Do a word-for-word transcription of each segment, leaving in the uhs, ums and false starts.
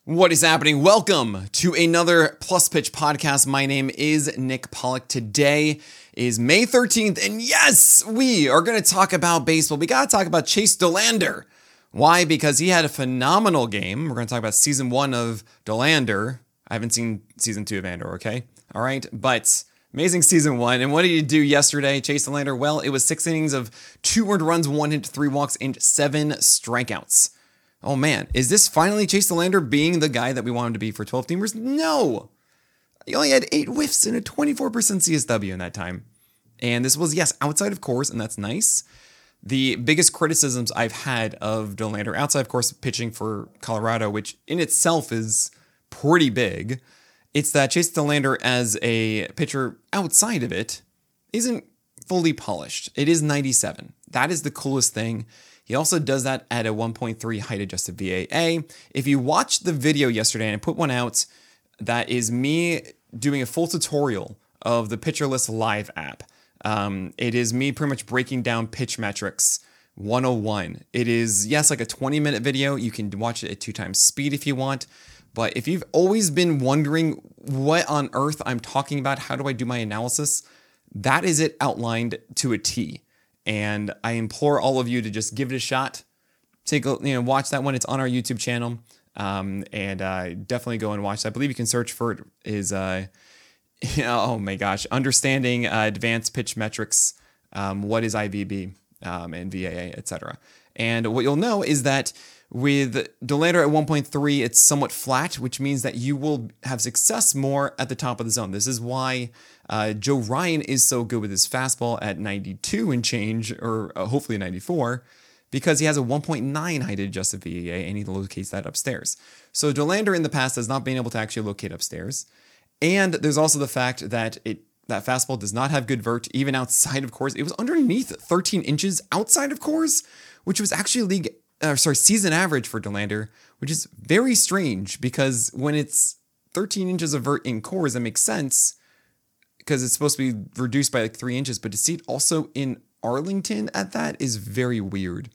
What is happening? Welcome to another Plus Pitch podcast. My name is Nick Pollock. Today is May thirteenth, and yes, we are going to talk about baseball. We got to talk about Chase Dollander. Why? Because he had a phenomenal game. We're going to talk about season one of Dollander. I haven't seen season two of Andor, okay? All right, but amazing season one. And what did he do yesterday, Chase Dollander? Well, it was six innings of two earned runs, one hit, three walks, and seven strikeouts. Oh man, is this finally Chase Dollander being the guy that we want him to be for twelve teamers? No. He only had eight whiffs and a twenty-four percent C S W in that time. And this was, yes, outside of course, and that's nice. The biggest criticisms I've had of Dollander, outside of course pitching for Colorado, which in itself is pretty big, it's that Chase Dollander as a pitcher outside of it isn't fully polished. It is ninety-seven. That is the coolest thing. He also does that at a one point three height adjusted V A A. If you watched the video yesterday, and I put one out, that is me doing a full tutorial of the Pitcher List Live app. Um, it is me pretty much breaking down pitch metrics one oh one. It is, yes, like a twenty minute video. You can watch it at two times speed if you want. But if you've always been wondering what on earth I'm talking about, how do I do my analysis, that is it outlined to a T. And I implore all of you to just give it a shot. Take a, you know, watch that one. It's on our YouTube channel. Um, and uh, definitely go and watch that. I believe you can search for it. Is uh, oh my gosh, understanding uh, advanced pitch metrics. Um, what is I V B um, and V A A, et cetera. And what you'll know is that with Dollander at one point three, it's somewhat flat, which means that you will have success more at the top of the zone. This is why uh, Joe Ryan is so good with his fastball at ninety-two and change, or uh, hopefully ninety-four, because he has a one point nine height adjusted V A A and he locates that upstairs. So Dollander in the past has not been able to actually locate upstairs. And there's also the fact that it that fastball does not have good vert, even outside of course. It was underneath thirteen inches outside of course, which was actually league Uh, sorry, season average for Dollander, which is very strange because when it's thirteen inches of vert in cores, that makes sense because it's supposed to be reduced by like three inches. But to see it also in Arlington at that is very weird.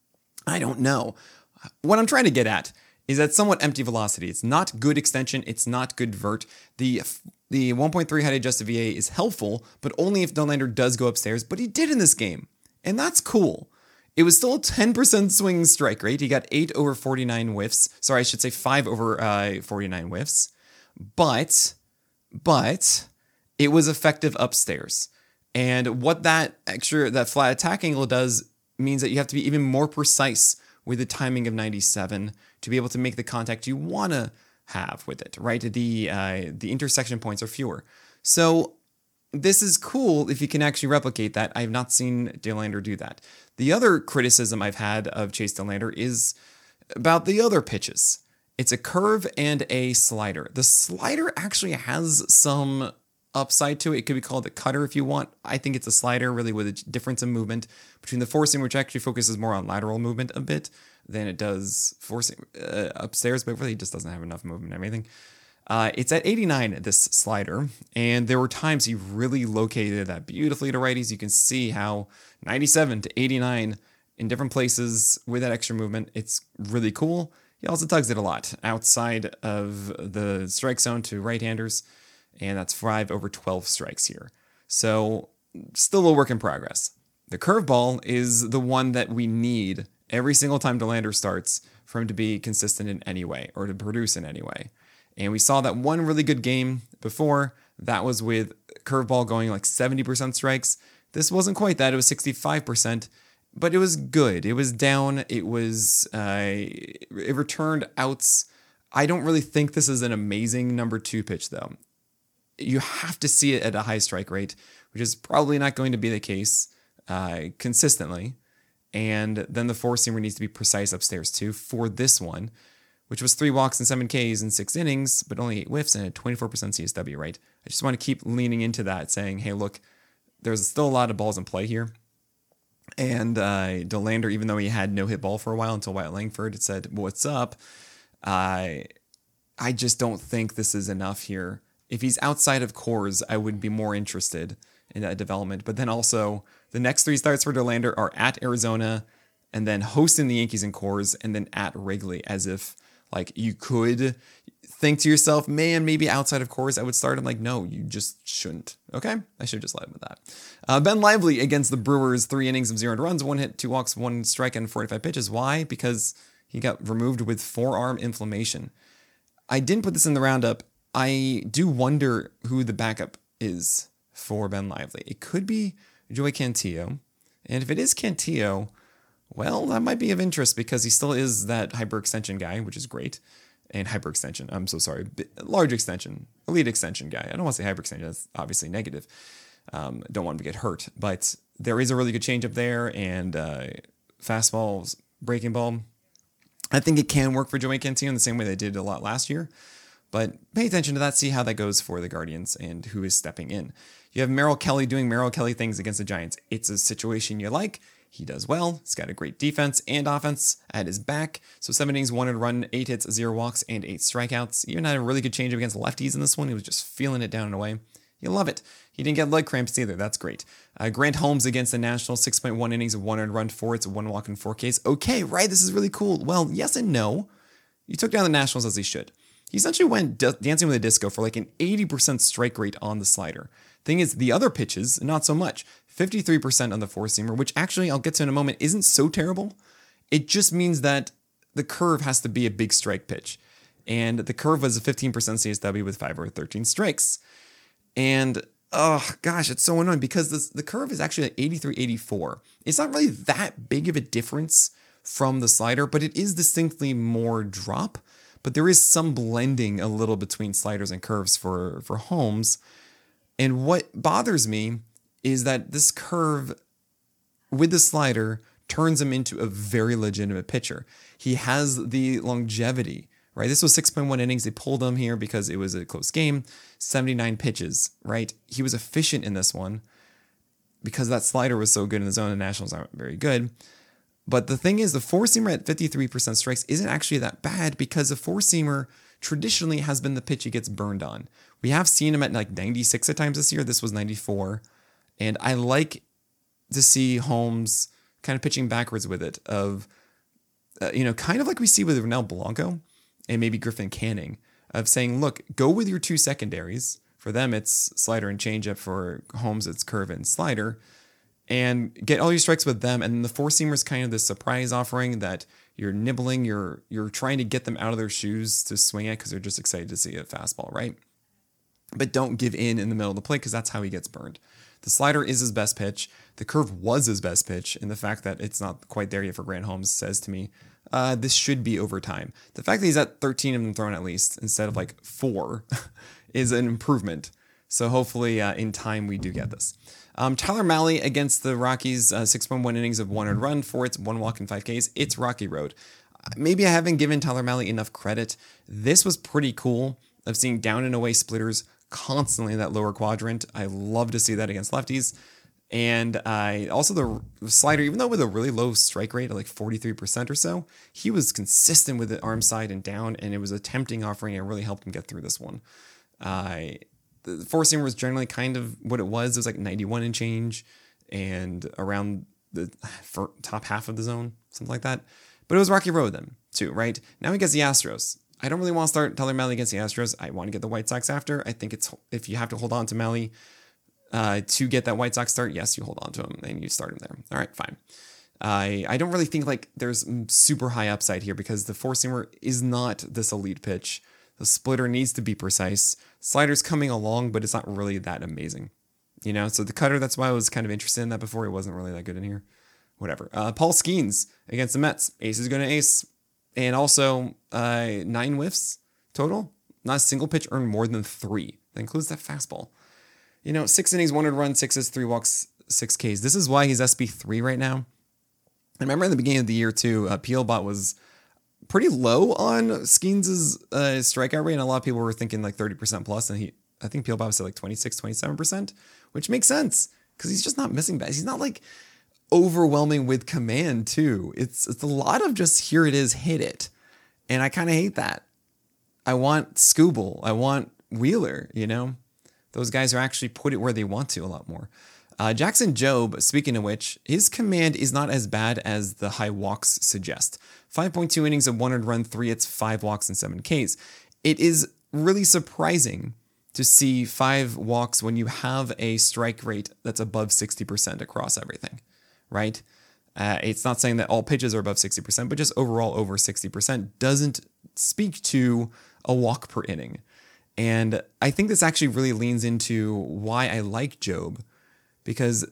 I don't know. What I'm trying to get at is that somewhat empty velocity. It's not good extension. It's not good vert. The the one point three height adjusted V A is helpful, but only if Dollander does go upstairs. But he did in this game, and that's cool. It was still a ten percent swing strike rate. He got eight over forty-nine whiffs. Sorry, I should say five over uh, forty-nine whiffs. But, but it was effective upstairs. And what that extra, that flat attack angle does means that you have to be even more precise with the timing of ninety-seven to be able to make the contact you want to have with it, right? The, uh, the intersection points are fewer. So this is cool if you can actually replicate that. I have not seen Dollander do that. The other criticism I've had of Chase Dollander is about the other pitches. It's a curve and a slider. The slider actually has some upside to it. It could be called a cutter if you want. I think it's a slider really with a difference in movement between the four seam, which actually focuses more on lateral movement a bit than it does four seam uh, upstairs, but really just doesn't have enough movement and everything. Uh, it's at eighty-nine, this slider, and there were times he really located that beautifully to righties. You can see how ninety-seven to eighty-nine in different places with that extra movement, it's really cool. He also tugs it a lot outside of the strike zone to right-handers, and that's five over twelve strikes here. So still a work in progress. The curveball is the one that we need every single time Dollander starts for him to be consistent in any way or to produce in any way. And we saw that one really good game before. That was with curveball going like seventy percent strikes. This wasn't quite that. It was sixty-five percent, but it was good. It was down. It was, uh, it returned outs. I don't really think this is an amazing number two pitch though. You have to see it at a high strike rate, which is probably not going to be the case uh, consistently. And then the four seamer needs to be precise upstairs too for this one, which was three walks and seven Ks in six innings, but only eight whiffs and a twenty-four percent C S W, right? I just want to keep leaning into that, saying, hey, look, there's still a lot of balls in play here. And uh, Dollander, even though he had no hit ball for a while until Wyatt Langford said, what's up? Uh, I just don't think this is enough here. If he's outside of cores, I would be more interested in that development. But then also, the next three starts for Dollander are at Arizona, and then hosting the Yankees in cores, and then at Wrigley, as if Like you could think to yourself, man, maybe outside of Coors I would start. I'm like, no, you just shouldn't. Okay, I should just led with that. Uh, Ben Lively against the Brewers, three innings of zero runs, one hit, two walks, one strike, and forty-five pitches. Why? Because he got removed with forearm inflammation. I didn't put this in the roundup. I do wonder who the backup is for Ben Lively. It could be Joey Cantillo. And if it is Cantillo, well, that might be of interest because he still is that hyperextension guy, which is great. And hyperextension, I'm so sorry, large extension, elite extension guy. I don't want to say hyperextension, that's obviously negative. Um, don't want him to get hurt. But there is a really good changeup there and uh, fastballs, breaking ball. I think it can work for Joey Cantillo in the same way they did a lot last year. But pay attention to that, see how that goes for the Guardians and who is stepping in. You have Merrill Kelly doing Merrill Kelly things against the Giants. It's a situation you like. He does well. He's got a great defense and offense at his back. So seven innings, one run, eight hits, zero walks, and eight strikeouts. Even had a really good changeup against lefties in this one. He was just feeling it down and away. You love it. He didn't get leg cramps either. That's great. Uh, Grant Holmes against the Nationals, six point one innings of one run, four hits, one walk, and four Ks. Okay, right. This is really cool. Well, yes and no. You took down the Nationals as he should. He essentially went d- dancing with a disco for like an eighty percent strike rate on the slider. Thing is, the other pitches, not so much. fifty-three percent on the four-seamer, which actually I'll get to in a moment, isn't so terrible. It just means that the curve has to be a big strike pitch. And the curve was a fifteen percent C S W with five or thirteen strikes. And, oh gosh, it's so annoying because this, the curve is actually at eighty-three eighty-four. It's not really that big of a difference from the slider, but it is distinctly more drop. But there is some blending a little between sliders and curves for, for Holmes. And what bothers me is that this curve with the slider turns him into a very legitimate pitcher. He has the longevity, right? This was six point one innings. They pulled him here because it was a close game, seventy-nine pitches, right? He was efficient in this one because that slider was so good in the zone. The Nationals aren't very good. But the thing is, the four-seamer at fifty-three percent strikes isn't actually that bad because the four-seamer traditionally has been the pitch he gets burned on. We have seen him at like ninety-six at times this year. This was ninety-four. And I like to see Holmes kind of pitching backwards with it of, uh, you know, kind of like we see with Ronel Blanco and maybe Griffin Canning of saying, look, go with your two secondaries. For them, it's slider and changeup. For Holmes, it's curve and slider. And get all your strikes with them. And then the four-seamer is kind of this surprise offering that you're nibbling, you're you're trying to get them out of their shoes to swing at because they're just excited to see a fastball, right? But don't give in in the middle of the plate because that's how he gets burned. The slider is his best pitch. The curve was his best pitch. And the fact that it's not quite there yet for Grant Holmes says to me, uh, this should be over time. The fact that he's at thirteen of them thrown at least instead of like four is an improvement. So hopefully uh, in time we do get this. Um, Tyler Mahle against the Rockies, uh, six point one innings of one earned run, four hits, one walk, and five Ks. It's Rocky Road. Maybe I haven't given Tyler Mahle enough credit. This was pretty cool of seeing down and away splitters constantly in that lower quadrant. I love to see that against lefties. And I also the slider, even though with a really low strike rate of like forty-three percent or so, he was consistent with the arm side and down, and it was a tempting offering and really helped him get through this one. Uh, the four-seamer was generally kind of what it was. It was like ninety-one and change and around the top half of the zone, something like that. But it was Rocky Road then, too, right? Now he gets the Astros. I don't really want to start Tyler Mahle against the Astros. I want to get the White Sox after. I think it's if you have to hold on to Mahle uh, to get that White Sox start, yes, you hold on to him and you start him there. All right, fine. I I don't really think like there's super high upside here because the four-seamer is not this elite pitch. The splitter needs to be precise. Slider's coming along, but it's not really that amazing. You know, so the cutter, that's why I was kind of interested in that before. He wasn't really that good in here. Whatever. Uh, Paul Skeens against the Mets. Ace is going to ace. And also uh, nine whiffs total. Not a single pitch earned more than three. That includes that fastball. You know, six innings, one run, sixes, three walks, six Ks. This is why he's S B three right now. I remember in the beginning of the year, too, uh, Peelbot was pretty low on Skeens' uh, strikeout rate. And a lot of people were thinking like thirty percent plus. And he, I think Peelbot was at like twenty-six, twenty-seven percent, which makes sense because he's just not missing bats. He's not like overwhelming with command, too. It's, it's a lot of just here it is, hit it. And I kind of hate that. I want Skubal. I want Wheeler, you know? Those guys are actually put it where they want to a lot more. Uh, Jackson Jobe, speaking of which, his command is not as bad as the high walks suggest. five point two innings of one earned run, three hits, five walks, and seven Ks. It is really surprising to see five walks when you have a strike rate that's above sixty percent across everything, right? Uh, it's not saying that all pitches are above sixty percent, but just overall over sixty percent doesn't speak to a walk per inning. And I think this actually really leans into why I like Jobe, because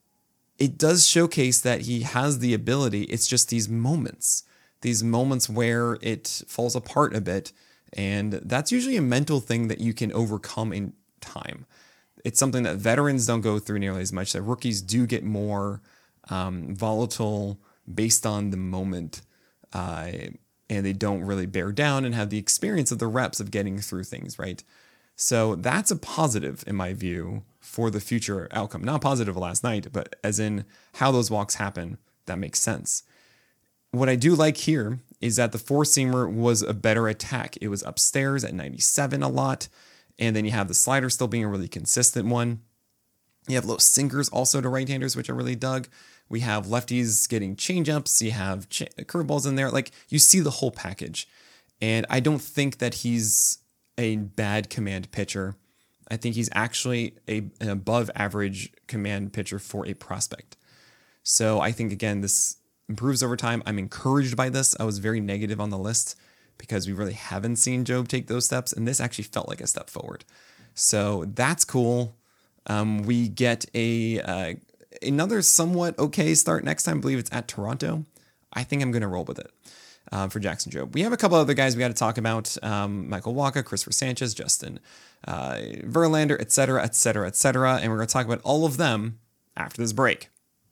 it does showcase that he has the ability. It's just these moments, these moments where it falls apart a bit. And that's usually a mental thing that you can overcome in time. It's something that veterans don't go through nearly as much, that rookies do get more um, volatile based on the moment. Uh, and they don't really bear down and have the experience of the reps of getting through things, right? So that's a positive in my view for the future outcome. Not positive last night, but as in how those walks happen, that makes sense. What I do like here is that the four-seamer was a better attack. It was upstairs at ninety-seven a lot, and then you have the slider still being a really consistent one. You have low sinkers also to right-handers, which I really dug. We have lefties getting changeups. You have ch- curveballs in there. Like, you see the whole package. And I don't think that he's a bad command pitcher. I think he's actually a, an above-average command pitcher for a prospect. So I think, again, this improves over time. I'm encouraged by this. I was very negative on the list because we really haven't seen Jobe take those steps, and this actually felt like a step forward. So that's cool. Um, we get a uh, another somewhat okay start next time. I believe it's at Toronto. I think I'm going to roll with it uh, for Jackson Jobe. We have a couple other guys we got to talk about. Um, Michael Wacha, Christopher Sanchez, Justin uh, Verlander, et cetera, et cetera, et cetera. And we're going to talk about all of them after this break.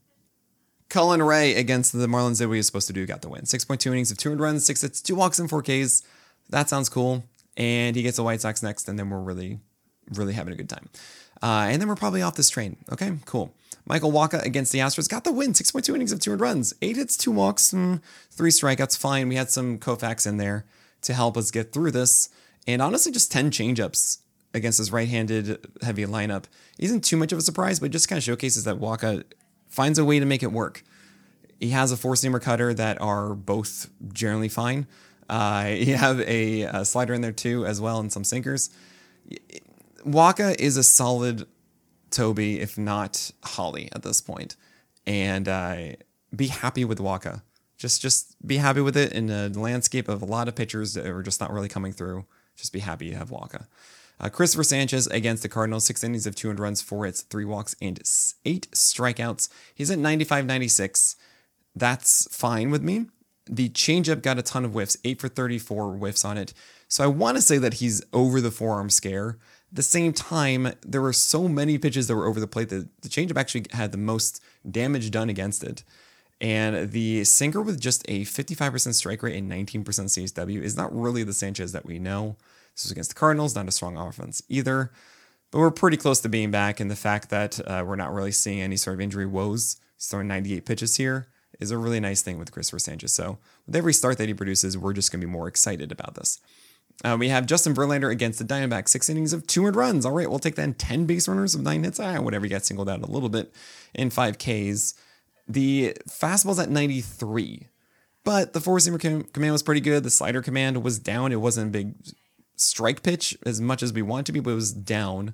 Colin Ray against the Marlins did what he was supposed to do, got the win. six point two innings of two hundred runs, six hits, two walks, and four Ks. That sounds cool. And he gets the White Sox next, and then we're really, really having a good time. Uh, and then we're probably off this train. Okay, cool. Michael Wacha against the Astros got the win. six point two innings of two hundred runs, eight hits, two walks, and three strikeouts. Fine. We had some Koufax in there to help us get through this. And honestly, just ten changeups against his right-handed heavy lineup isn't too much of a surprise, but it just kind of showcases that Wacha finds a way to make it work. He has a four-seamer cutter that are both generally fine. Uh, you have a, a slider in there too, as well, and some sinkers. Wacha is a solid Toby, if not Holly, at this point. And uh, be happy with Wacha. Just, just be happy with it in a landscape of a lot of pitchers that are just not really coming through. Just be happy you have Wacha. Uh, Christopher Sanchez against the Cardinals, six innings of two hundred runs, four hits, three walks, and eight strikeouts. He's at ninety-five ninety-six. That's fine with me. The changeup got a ton of whiffs, eight for thirty-four whiffs on it. So I want to say that he's over the forearm scare. At the same time, there were so many pitches that were over the plate that the changeup actually had the most damage done against it. And the sinker with just a fifty-five percent strike rate and nineteen percent C S W is not really the Sanchez that we know. This was against the Cardinals, not a strong offense either. But we're pretty close to being back, and the fact that uh, we're not really seeing any sort of injury woes, he's throwing ninety-eight pitches here, is a really nice thing with Christopher Sanchez. So with every start that he produces, we're just going to be more excited about this. Uh, we have Justin Verlander against the Diamondbacks, six innings of two hundred runs. All right, we'll take that in ten base runners of nine hits. Ah, whatever, he got singled out a little bit in five Ks. The fastball's at ninety-three, but the four-seamer com- command was pretty good. The slider command was down. It wasn't a big strike pitch as much as we want it to be, but it was down.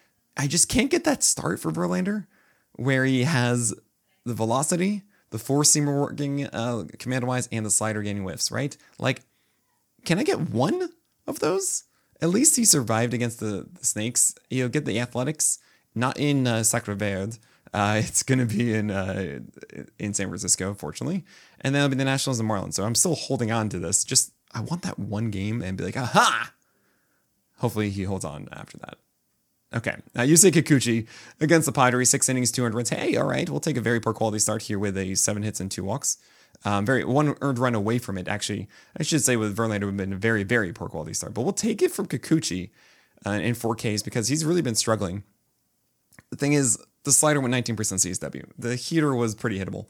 I just can't get that start for Verlander where he has the velocity, the four-seamer working uh, command-wise, and the slider getting whiffs, right? Like, can I get one of those? At least he survived against the, the Snakes. He'll get the Athletics, not in uh, Sacre Verde. Uh, it's going to be in uh, in San Francisco, fortunately. And then it'll be the Nationals and Marlins. So I'm still holding on to this. Just, I want that one game and be like, aha! Hopefully he holds on after that. Okay, uh, Yusei Kikuchi against the Padres, six innings, two hundred runs. Hey, all right, we'll take a very poor quality start here with a seven hits and two walks. Um, very one earned run away from it, actually. I should say with Verlander, it would have been a very, very poor quality start. But we'll take it from Kikuchi uh, in four Ks because he's really been struggling. The thing is, the slider went nineteen percent C S W. The heater was pretty hittable.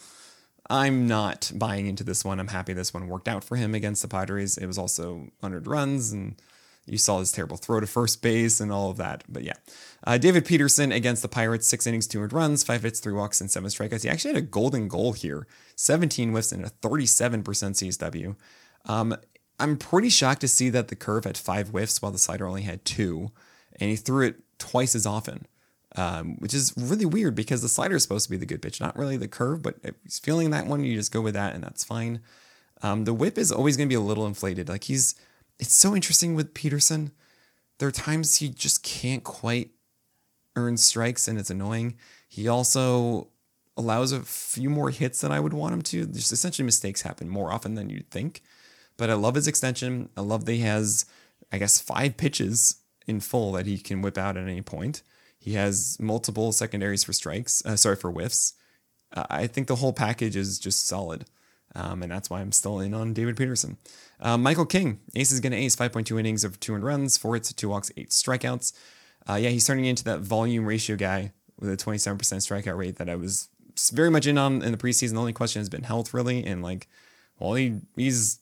I'm not buying into this one. I'm happy this one worked out for him against the Padres. It was also one hundred runs and You saw his terrible throw to first base and all of that. But yeah. Uh, David Peterson against the Pirates, six innings, two earned runs, five hits, three walks, and seven strikeouts. He actually had a golden goal here, seventeen whiffs and a thirty-seven percent C S W. Um, I'm pretty shocked to see that the curve had five whiffs while the slider only had two, and he threw it twice as often, um, which is really weird because the slider is supposed to be the good pitch, not really the curve, but if he's feeling that one, you just go with that, and that's fine. Um, the whip is always going to be a little inflated. Like he's, it's so interesting with Peterson. There are times he just can't quite earn strikes and it's annoying. He also allows a few more hits than I would want him to. Just essentially mistakes happen more often than you'd think. But I love his extension. I love that he has, I guess, five pitches in full that he can whip out at any point. He has multiple secondaries for strikes, uh, sorry, for whiffs. Uh, I think the whole package is just solid. Um, and that's why I'm still in on David Peterson. Uh, Michael King, ace is going to ace, five point two innings of two earned runs, four hits, two walks, eight strikeouts. Uh, yeah, he's turning into that volume ratio guy with a twenty-seven percent strikeout rate that I was very much in on in the preseason. The only question has been health, really. And like, well, he he's,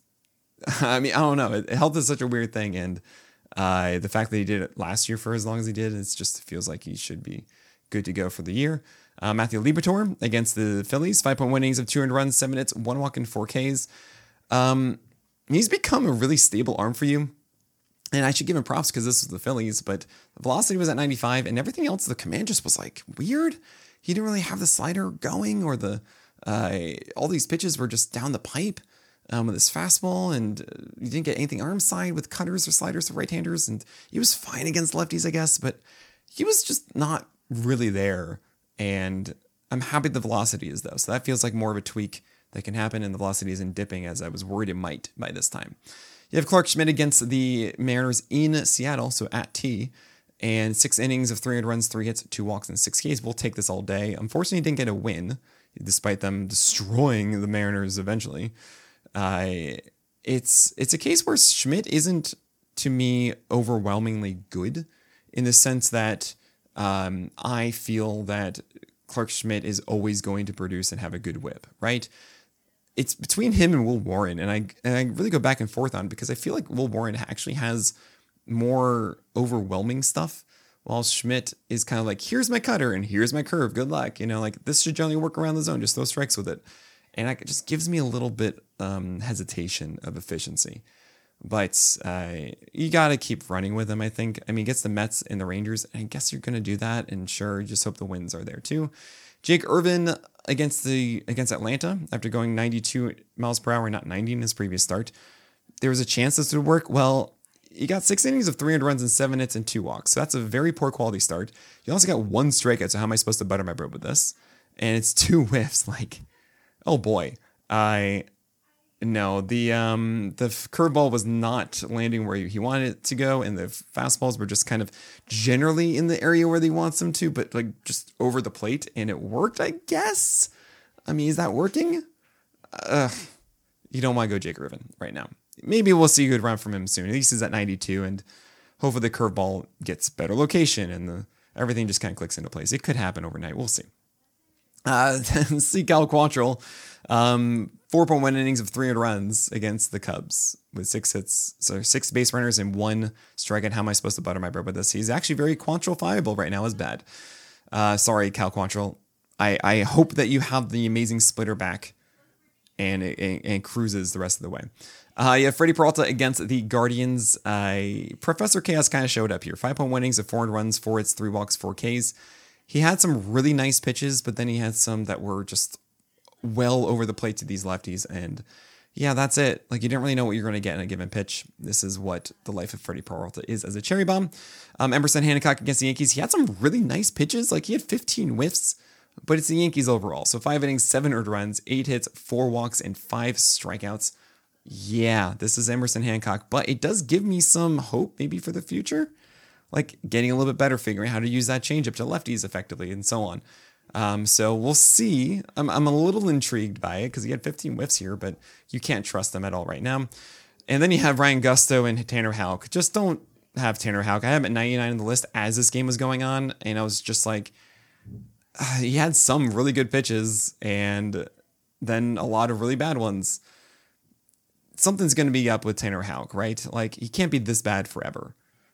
I mean, I don't know. Health is such a weird thing. And uh, the fact that he did it last year for as long as he did, it just feels like he should be good to go for the year. Uh, Matthew Liberatore against the Phillies, five point one innings of two earned runs, seven hits, one walk, and four Ks. Um, he's become a really stable arm for you. And I should give him props because this was the Phillies, but the velocity was at ninety-five and everything else, the command just was like weird. He didn't really have the slider going or the, uh, all these pitches were just down the pipe um, with his fastball, and uh, you didn't get anything arm side with cutters or sliders for right-handers. And he was fine against lefties, I guess, but he was just not really there. And I'm happy the velocity is though. So that feels like more of a tweak that can happen, and the velocity isn't dipping as I was worried it might by this time. You have Clarke Schmidt against the Mariners in Seattle, so at T, and six innings of three hundred runs, three hits, two walks, and six Ks. We'll take this all day. Unfortunately, he didn't get a win, despite them destroying the Mariners eventually. Uh, it's it's a case where Schmidt isn't, to me, overwhelmingly good in the sense that um, I feel that Clarke Schmidt is always going to produce and have a good whip, right? It's between him and Will Warren, and I and I really go back and forth on it because I feel like Will Warren actually has more overwhelming stuff, while Schmidt is kind of like, here's my cutter and here's my curve, good luck. You know, like this should generally work around the zone, just throw strikes with it. And it just gives me a little bit um, hesitation of efficiency. But uh, you got to keep running with him, I think. I mean, he gets the Mets and the Rangers, and I guess you're going to do that. And sure, just hope the wins are there too. Jake Irvin against the against Atlanta after going ninety-two miles per hour, not ninety in his previous start. There was a chance this would work. Well, he got six innings of three hundred runs and seven hits and two walks. So that's a very poor quality start. You also got one strikeout. So how am I supposed to butter my bread with this? And it's two whiffs. Like, oh boy. I no the um the curveball was not landing where he wanted it to go, and the fastballs were just kind of generally in the area where he wants them to, but like just over the plate, and it worked, I guess. I mean, is that working? Uh, you don't want to go Jake Irvin right now. Maybe we'll see a good run from him soon. At least he's at ninety-two, and hopefully the curveball gets better location and the everything just kind of clicks into place. It could happen overnight. We'll see. Uh, see Cal Quantrill, um, four point one innings of three hundred runs against the Cubs with six hits, so six base runners and one strikeout. How am I supposed to butter my bread with this? He's actually very Quantrill-fiable right now. Is bad. Uh, sorry, Cal Quantrill. I, I hope that you have the amazing splitter back and it, and, and cruises the rest of the way. Uh, you have Freddie Peralta against the Guardians. Uh, Professor Chaos kind of showed up here. five point one innings of four hundred runs, four hits, three walks, four Ks. He had some really nice pitches, but then he had some that were just well over the plate to these lefties. And yeah, that's it. Like, you didn't really know what you're going to get in a given pitch. This is what the life of Freddie Peralta is as a cherry bomb. Um, Emerson Hancock against the Yankees. He had some really nice pitches. Like, he had fifteen whiffs, but it's the Yankees overall. So five innings, seven earned runs, eight hits, four walks, and five strikeouts. Yeah, this is Emerson Hancock, but it does give me some hope maybe for the future. Like getting a little bit better, figuring out how to use that changeup to lefties effectively and so on. Um, so we'll see. I'm, I'm a little intrigued by it because he had fifteen whiffs here, but you can't trust them at all right now. And then you have Ryan Gusto and Tanner Houck. Just don't have Tanner Houck. I have him at ninety-nine on the list as this game was going on, and I was just like, uh, he had some really good pitches and then a lot of really bad ones. Something's going to be up with Tanner Houck, right? Like, he can't be this bad forever.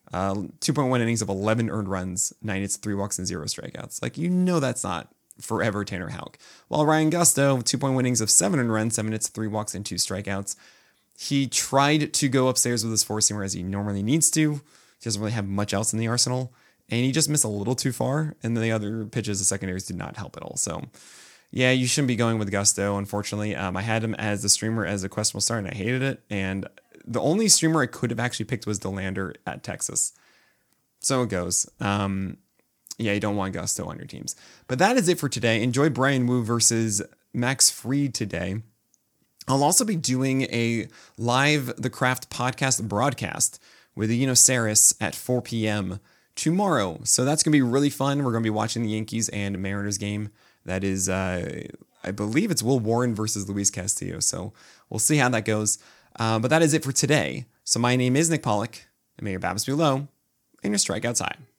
Uh, two point one innings of eleven earned runs, nine hits, three walks, and zero strikeouts. Like, you know that's not forever Tanner Houck. While Ryan Gusto, two point one innings of seven earned runs, seven hits, three walks, and two strikeouts. He tried to go upstairs with his four-seamer as he normally needs to. He doesn't really have much else in the arsenal. And he just missed a little too far. And the other pitches, the secondaries, did not help at all. So, yeah, you shouldn't be going with Gusto, unfortunately. Um, I had him as the streamer as a questionable start, and I hated it. And the only streamer I could have actually picked was Delander at Texas. So it goes. Um, yeah, you don't want Gusto on your teams. But that is it for today. Enjoy Brian Wu versus Max Fried today. I'll also be doing a live The Craft podcast broadcast with Eno Saris at four p.m. tomorrow. So that's going to be really fun. We're going to be watching the Yankees and Mariners game. That is, uh, I believe it's Will Warren versus Luis Castillo. So we'll see how that goes. Uh, but that is it for today. So my name is Nick Pollock, and may your BABIPs be low and your strikeouts high.